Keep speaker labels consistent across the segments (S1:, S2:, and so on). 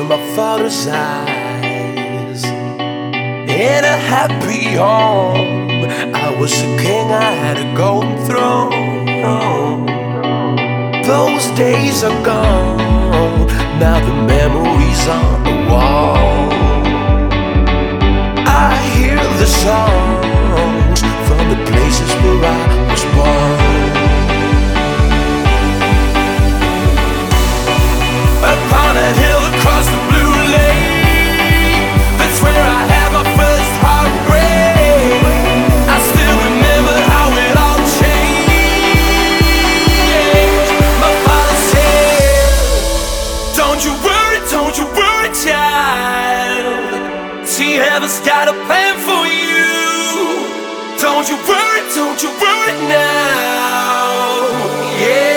S1: my father's eyes. In a happy home, I was a king, I had a golden throne. Those days are gone, now the memories on the wall. I hear the songs from the places where I was born. Upon a hill across the blue lake, that's where I had my first heartbreak. I still remember how it all changed. My father said, don't you worry, child. See, heaven's got a plan for you. Don't you worry now. Yeah.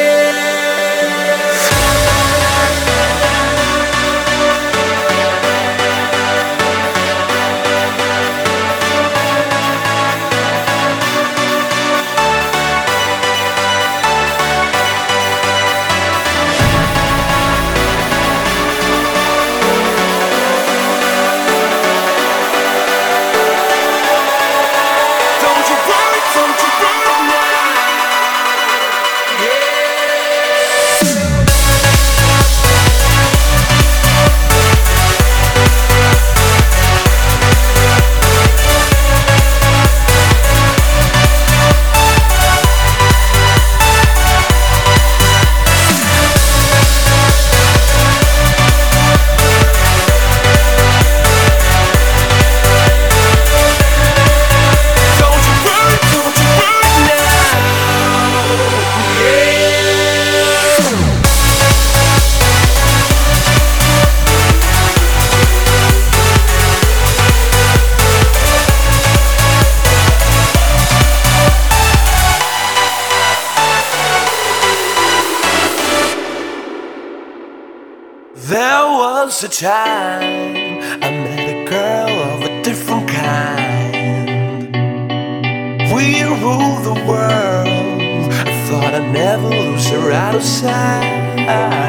S1: There was a time I met a girl of a different kind. We ruled the world, I thought I'd never lose her out of sight.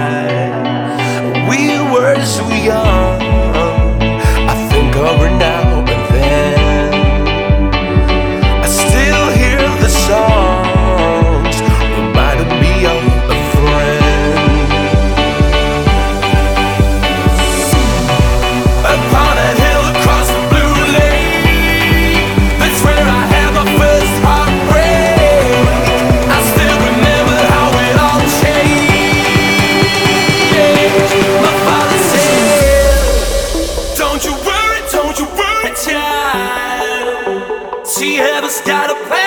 S1: We were so young, I think of her now and then. I still hear the songs, reminding me of a friend. Upon a hill across the blue lake, that's where I had my first heartbreak. I still remember how it all changed. My father said, don't you worry, child. See, heaven's got a plan.